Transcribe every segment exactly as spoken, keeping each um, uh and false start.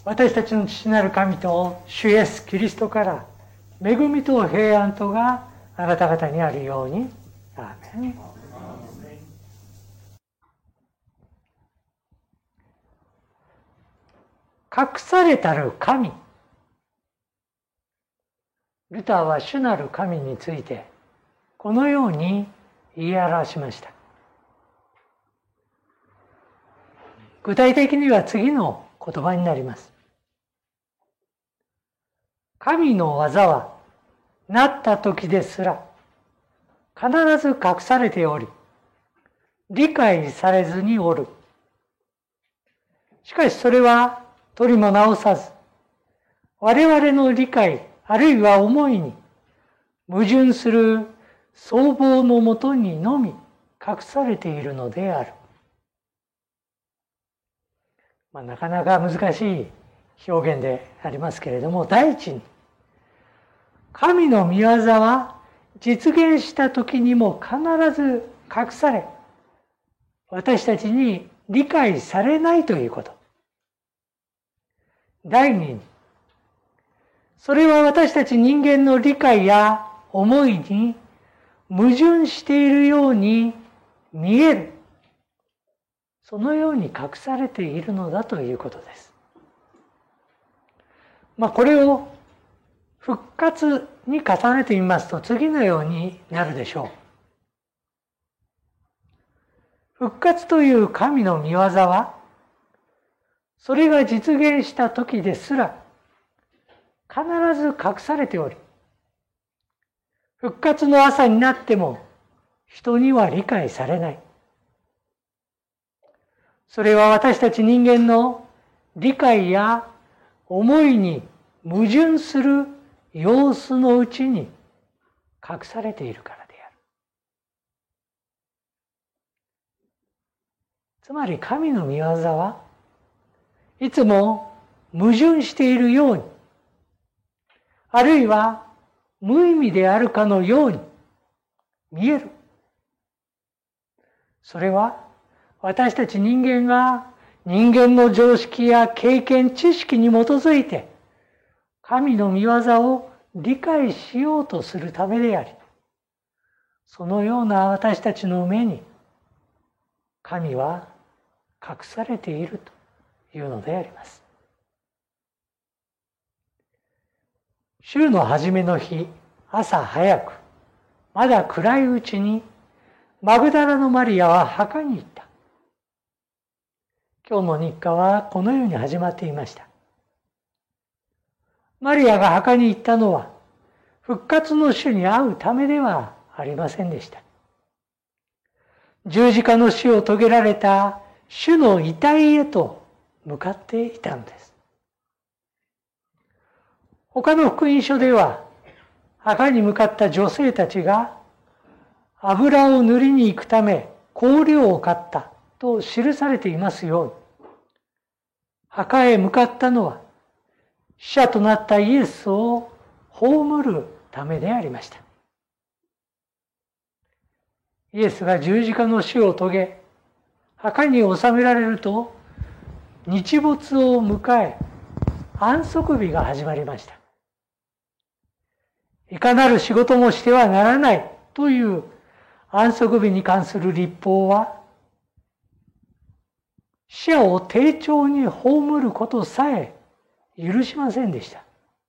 私たちの父なる神と主イエスキリストから恵みと平安とがあなた方にあるように。アーメン。隠されたる神。ルターは主なる神についてこのように言い表しました。具体的には次の言葉になります。神の技はなった時ですら必ず隠されており、理解されずにおる。しかしそれは取りも直さず、我々の理解あるいは思いに矛盾する相貌のもとにのみ隠されているのである。まあ、なかなか難しい表現でありますけれども、第一に神の御業は実現した時にも必ず隠され、私たちに理解されないということ。第二に、それは私たち人間の理解や思いに矛盾しているように見える。そのように隠されているのだということです。まあこれを復活に重ねてみますと次のようになるでしょう。復活という神の御業は、それが実現した時ですら必ず隠されており、復活の朝になっても人には理解されない。それは私たち人間の理解や思いに矛盾する様子のうちに隠されているからである。つまり神の御業はいつも矛盾しているように、あるいは無意味であるかのように見える。それは私たち人間が人間の常識や経験、知識に基づいて神の御業を理解しようとするためであり、そのような私たちの目に神は隠されているというのであります。週の初めの日、朝早く、まだ暗いうちにマグダラのマリアは墓に行った。今日の日課はこのように始まっていました。マリアが墓に行ったのは復活の主に会うためではありませんでした。十字架の死を遂げられた主の遺体へと向かっていたのです。他の福音書では墓に向かった女性たちが油を塗りに行くため香料を買ったと記されていますように、墓へ向かったのは死者となったイエスを葬るためでありました。イエスが十字架の死を遂げ、墓に納められると、日没を迎え、安息日が始まりました。いかなる仕事もしてはならないという安息日に関する律法は、死者を丁重に葬ることさえ許しませんでした。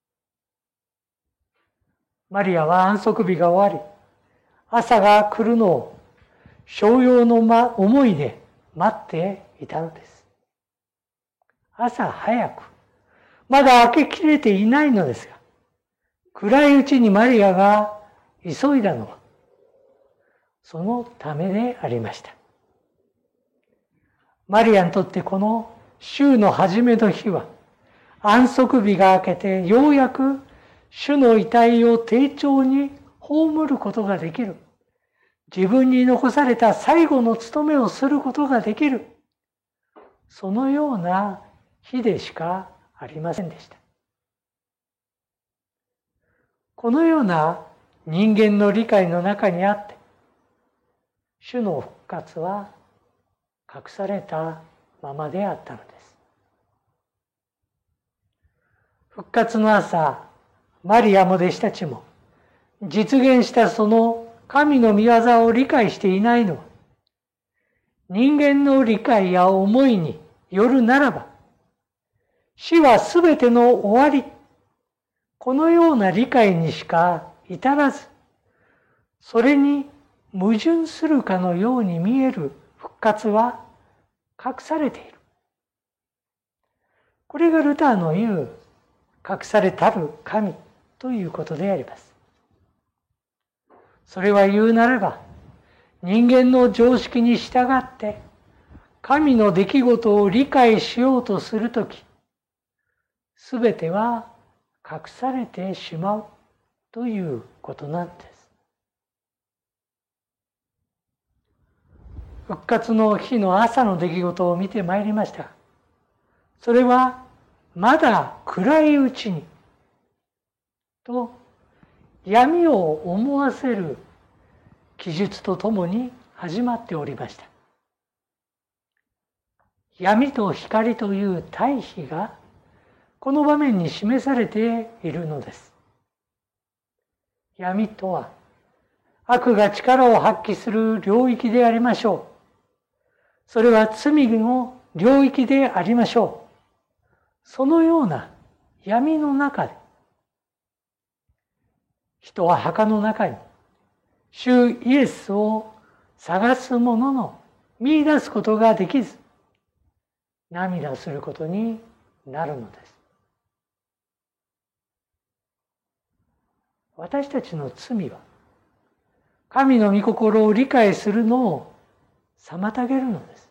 マリアは安息日が終わり、朝が来るのを商用の思いで待っていたのです。朝早く、まだ明けきれていないのですが、暗いうちにマリアが急いだのは、そのためでありました。マリアにとってこの週の初めの日は、安息日が明けてようやく主の遺体を丁重に葬ることができる。自分に残された最後の務めをすることができる。そのような日でしかありませんでした。このような人間の理解の中にあって、主の復活は隠されたままであったのです。 復活の朝、マリアも弟子たちも実現したその神の御業を理解していないのは、人間の理解や思いによるならば、死はすべての終わり、このような理解にしか至らず、それに矛盾するかのように見える復活は隠されている。これがルターの言う隠されたる神ということであります。それは言うならば、人間の常識に従って神の出来事を理解しようとするとき、すべては隠されてしまうということなんです。復活の日の朝の出来事を見てまいりました。それはまだ暗いうちにと闇を思わせる記述とともに始まっておりました。闇と光という対比がこの場面に示されているのです。闇とは悪が力を発揮する領域でありましょう。それは罪の領域でありましょう。そのような闇の中で、人は墓の中に主イエスを探すものの見出すことができず、涙することになるのです。私たちの罪は、神の御心を理解するのを妨げるのです。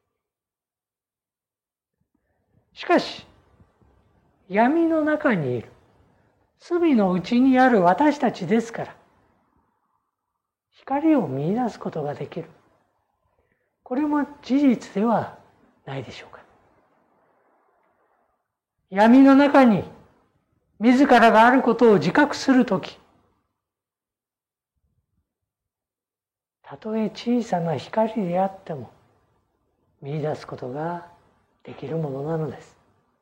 しかし、闇の中にいる、罪のうちにある私たちですから、光を見出すことができる。これも事実ではないでしょうか。闇の中に自らがあることを自覚するとき、たとえ小さな光であっても見出すことができるものなのです。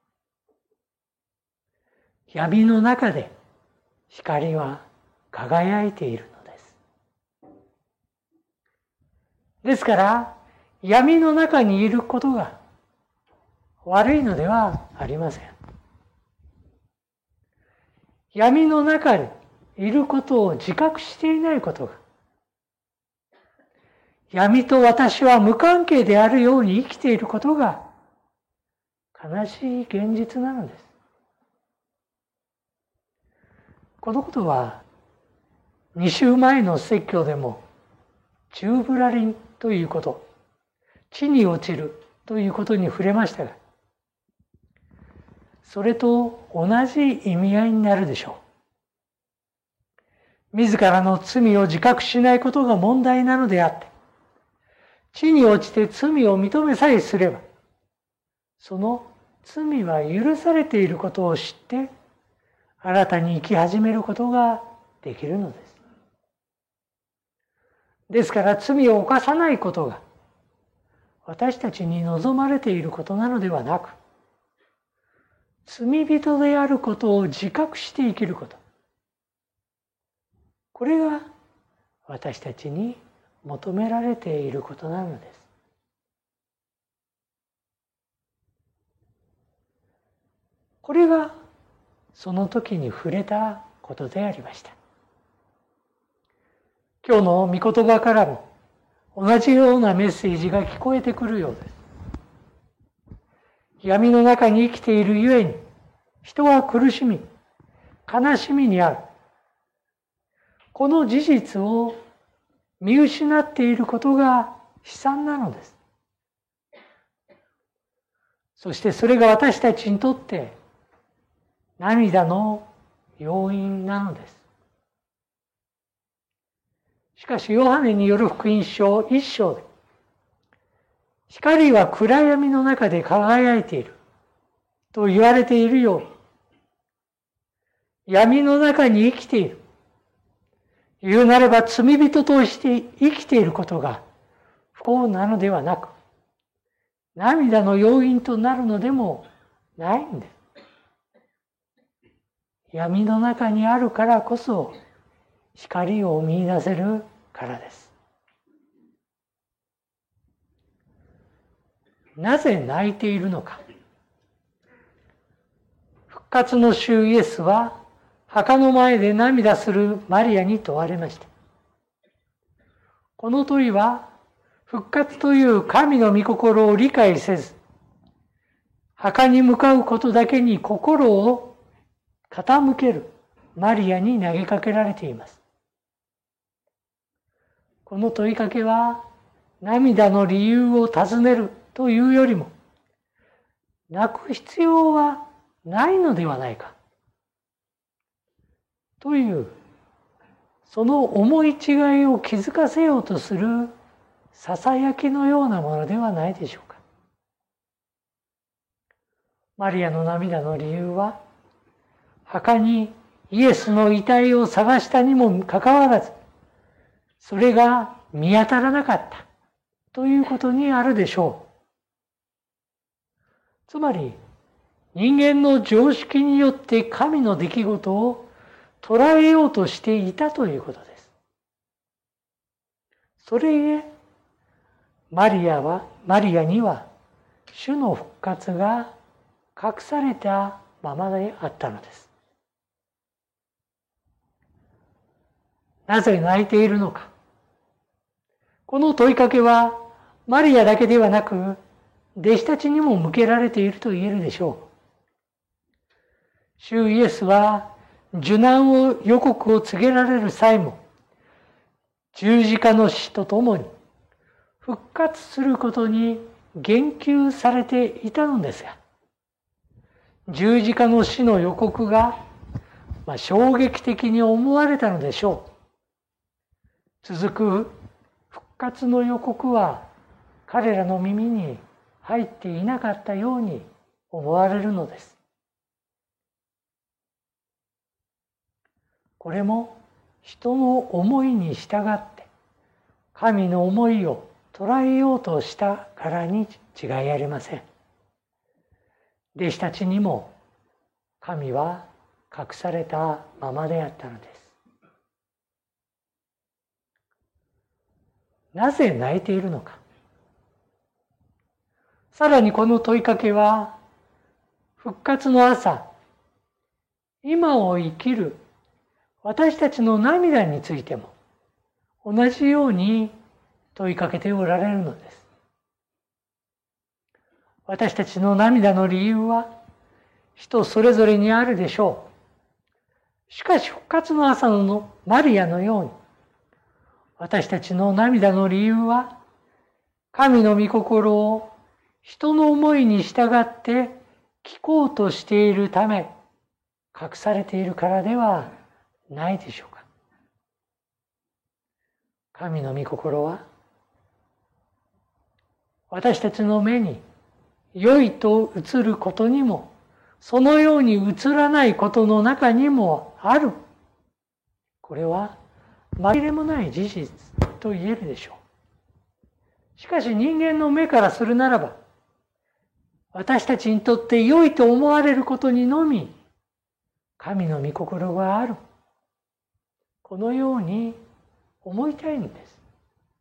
闇の中で光は輝いているのです。ですから闇の中にいることが悪いのではありません。闇の中にいることを自覚していないことが、闇と私は無関係であるように生きていることが悲しい現実なのです。このことはに週前の説教でもチューブラリンということ、地に落ちるということに触れましたが、それと同じ意味合いになるでしょう。自らの罪を自覚しないことが問題なのであって、地に落ちて罪を認めさえすれば、その罪は許されていることを知って、新たに生き始めることができるのです。ですから罪を犯さないことが私たちに望まれていることなのではなく、罪人であることを自覚して生きること。これが私たちに求められていることなのです。これがその時に触れたことでありました。今日の御言葉からも同じようなメッセージが聞こえてくるようです。闇の中に生きているゆえに、人は苦しみ、悲しみにある。この事実を見失っていることが悲惨なのです。そしてそれが私たちにとって涙の要因なのです。しかし、ヨハネによる福音書一章で、光は暗闇の中で輝いていると言われているように、闇の中に生きている。言うなれば罪人として生きていることが不幸なのではなく、涙の要因となるのでもないんです。 闇の中にあるからこそ光を見出せるからです。なぜ泣いているのか。復活の主イエスは墓の前で涙するマリアに問われました。この問いは復活という神の御心を理解せず、墓に向かうことだけに心を傾けるマリアに投げかけられています。この問いかけは涙の理由を尋ねるというよりも、泣く必要はないのではないかというその思い違いを気づかせようとするささやきのようなものではないでしょうか。マリアの涙の理由は、墓にイエスの遺体を探したにもかかわらず、それが見当たらなかったということにあるでしょう。つまり、人間の常識によって神の出来事を捉えようとしていたということです。それゆえ、マリアは、マリアには主の復活が隠されたままであったのです。なぜ泣いているのか。この問いかけはマリアだけではなく、弟子たちにも向けられていると言えるでしょう。主イエスは受難を予告を告げられる際も、十字架の死とともに復活することに言及されていたのですが、十字架の死の予告が、まあ、衝撃的に思われたのでしょう。続く復活の予告は彼らの耳に入っていなかったように思われるのです。これも人の思いに従って神の思いを捉えようとしたからに違いありません。弟子たちにも神は隠されたままであったのです。なぜ泣いているのか。さらにこの問いかけは、復活の朝、今を生きる私たちの涙についても同じように問いかけておられるのです。私たちの涙の理由は人それぞれにあるでしょう。しかし復活の朝のマリアのように、私たちの涙の理由は神の御心を人の思いに従って聞こうとしているため隠されているからではないでしょうか。神の御心は私たちの目に良いと映ることにも、そのように映らないことの中にもある。これは紛れもない事実と言えるでしょう。しかし人間の目からするならば、私たちにとって良いと思われることにのみ神の御心がある。このように思いたいんです。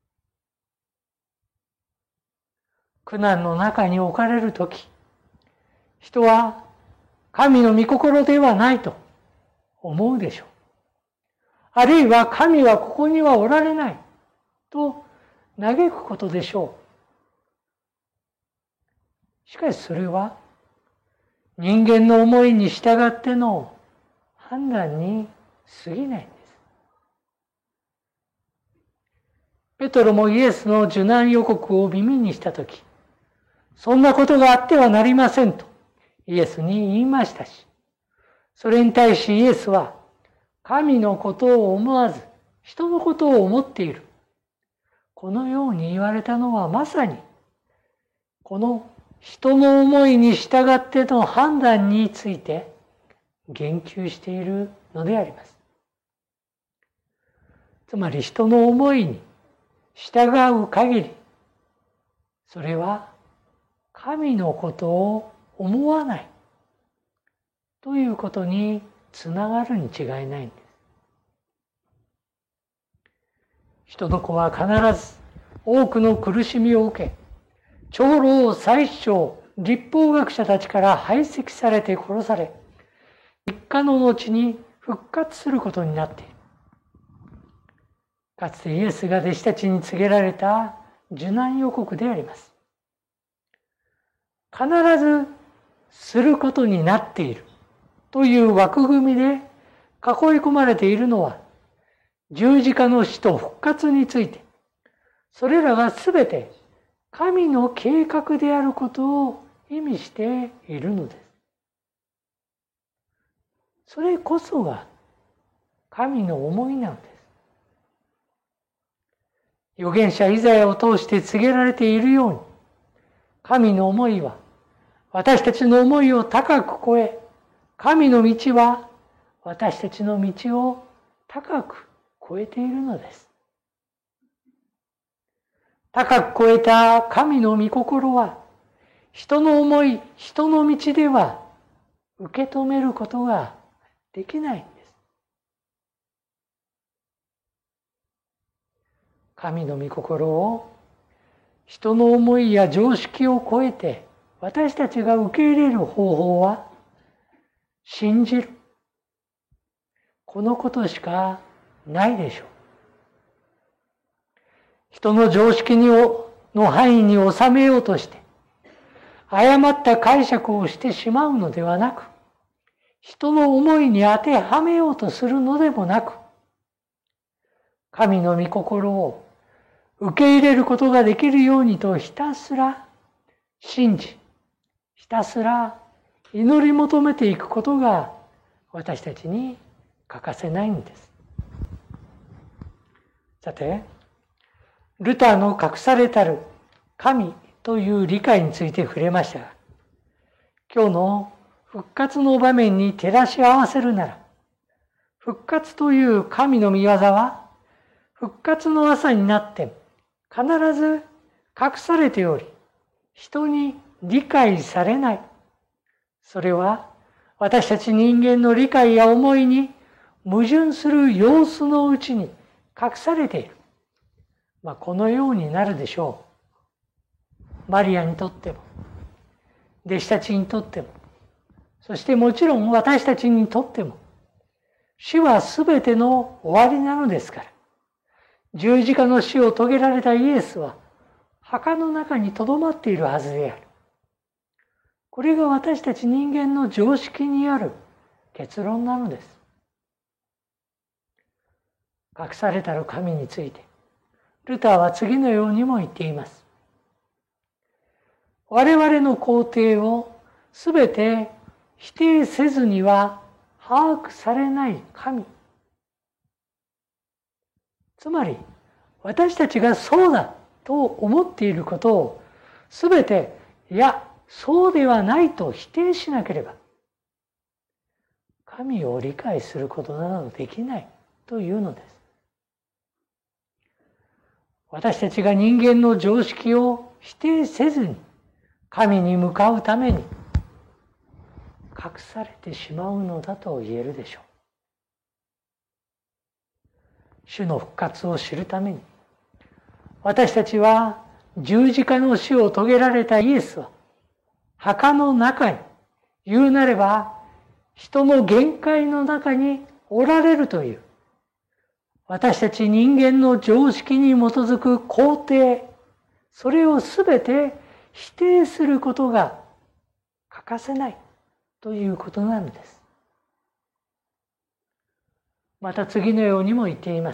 苦難の中に置かれるとき、人は神の御心ではないと思うでしょう。あるいは神はここにはおられないと嘆くことでしょう。しかしそれは人間の思いに従っての判断に過ぎないんです。ペトロもイエスの受難予告を耳にしたとき、そんなことがあってはなりませんとイエスに言いましたし、それに対しイエスは神のことを思わず人のことを思っている。このように言われたのはまさにこの人の思いに従っての判断について言及しているのであります。つまり人の思いに従う限り、それは神のことを思わないということにつながるに違いないんです。人の子は必ず多くの苦しみを受け、長老、宰相、律法学者たちから排斥されて殺され、みっかの後に復活することになっている。かつてイエスが弟子たちに告げられた受難予告であります。必ずすることになっているという枠組みで囲い込まれているのは、十字架の死と復活について、それらがすべて神の計画であることを意味しているのです。それこそが神の思いなのです。預言者イザヤを通して告げられているように、神の思いは私たちの思いを高く超え、神の道は私たちの道を高く超えているのです。高く超えた神の御心は、人の思い、人の道では受け止めることができないんです。神の御心を人の思いや常識を超えて私たちが受け入れる方法は、信じる。このことしかないでしょう。人の常識にの範囲に収めようとして、誤った解釈をしてしまうのではなく、人の思いに当てはめようとするのでもなく、神の御心を受け入れることができるようにとひたすら信じ、ひたすら祈り求めていくことが私たちに欠かせないんです。さて、ルターの隠されたる神という理解について触れましたが、今日の復活の場面に照らし合わせるなら、復活という神の御業は、復活の朝になって必ず隠されており、人に理解されない。それは私たち人間の理解や思いに矛盾する様子のうちに隠されている。まあ、このようになるでしょう。マリアにとっても、弟子たちにとっても、そしてもちろん私たちにとっても、死はすべての終わりなのですから、十字架の死を遂げられたイエスは、墓の中に留まっているはずである。これが私たち人間の常識にある結論なのです。隠されたる神について、ルターは次のようにも言っています。我々の肯定をすべて否定せずには把握されない神。つまり、私たちがそうだと思っていることをすべて、いや、そうではないと否定しなければ、神を理解することなどできないというのです。私たちが人間の常識を否定せずに神に向かうために隠されてしまうのだと言えるでしょう。主の復活を知るために、私たちは十字架の死を遂げられたイエスは、墓の中に、言うなれば人の限界の中におられるという、私たち人間の常識に基づく肯定、それをすべて否定することが欠かせないということなのです。また次のようにも言っています。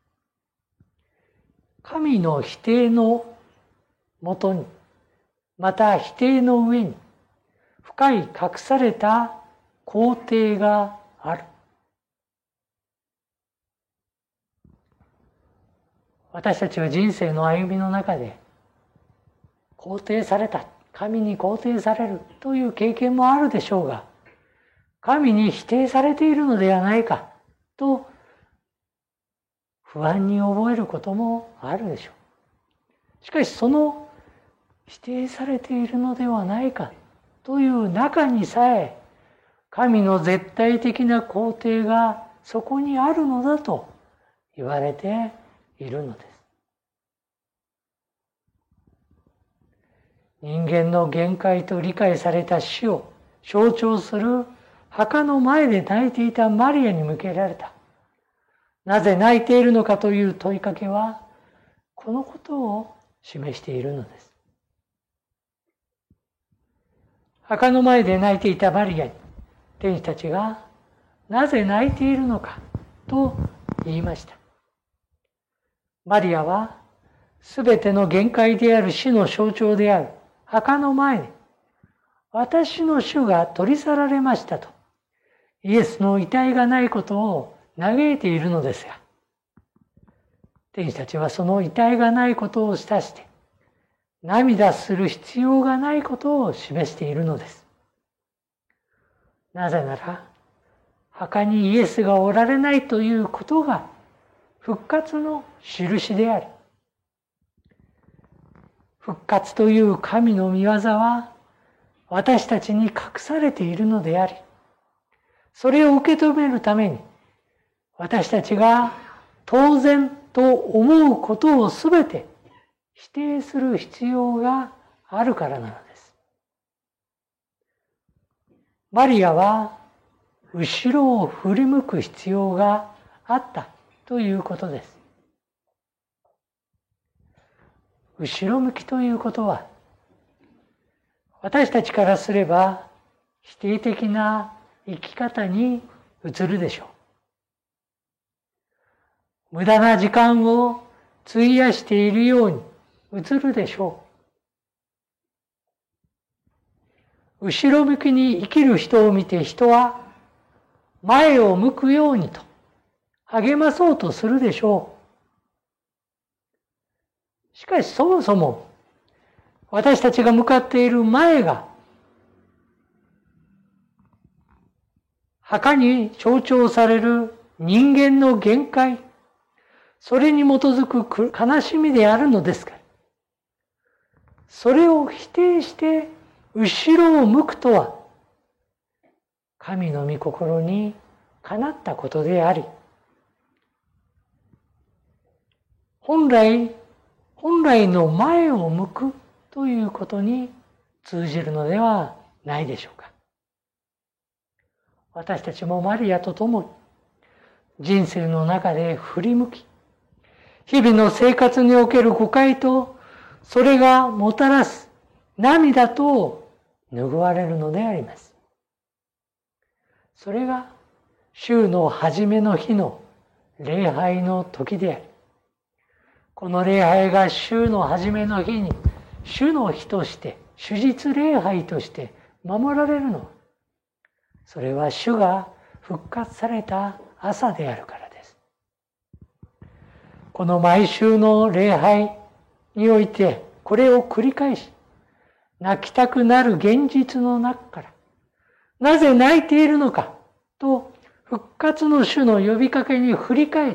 神の否定のもとに、また否定の上に、深い隠された肯定がある。私たちは人生の歩みの中で、肯定された、神に肯定されるという経験もあるでしょうが、神に否定されているのではないかと不安に覚えることもあるでしょう。しかしその否定されているのではないかという中にさえ、 神の絶対的な肯定がそこにあるのだと言われているのです。人間の限界と理解された死を象徴する墓の前で泣いていたマリアに向けられた。なぜ泣いているのかという問いかけは、このことを示しているのです。墓の前で泣いていたマリアに、天使たちが、なぜ泣いているのかと言いました。マリアは、すべての限界である死の象徴である墓の前に、私の主が取り去られましたと、イエスの遺体がないことを嘆いているのですが、天使たちはその遺体がないことを示して、涙する必要がないことを示しているのです。なぜなら、墓にイエスがおられないということが復活の印であり、復活という神の御業は私たちに隠されているのであり、それを受け止めるために私たちが当然と思うことをすべて否定する必要があるからなのです。マリアは後ろを振り向く必要があったということです。後ろ向きということは、私たちからすれば否定的な生き方に移るでしょう。無駄な時間を費やしているように映るでしょう。後ろ向きに生きる人を見て人は前を向くようにと励まそうとするでしょう。しかしそもそも私たちが向かっている前が墓に象徴される人間の限界、それに基づく悲しみであるのですから、それを否定して後ろを向くとは、神の御心にかなったことであり、本来、本来の前を向くということに通じるのではないでしょうか。私たちもマリアと共に人生の中で振り向き、日々の生活における誤解とそれがもたらす涙と拭われるのであります。それが週の初めの日の礼拝の時であり、この礼拝が週の初めの日に主の日として、主日礼拝として守られるのは、それは主が復活された朝であるからです。この毎週の礼拝においてこれを繰り返し、泣きたくなる現実の中から、なぜ泣いているのかと復活の主の呼びかけに振り返って、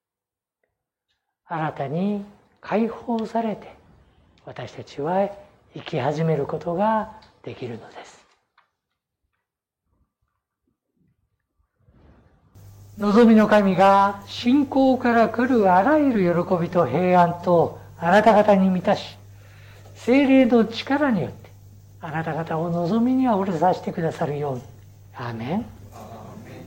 新たに解放されて、私たちは生き始めることができるのです。望みの神が信仰から来るあらゆる喜びと平安とあなた方に満たし、聖霊の力によってあなた方を望みにあふれさせてくださるように。アーメン。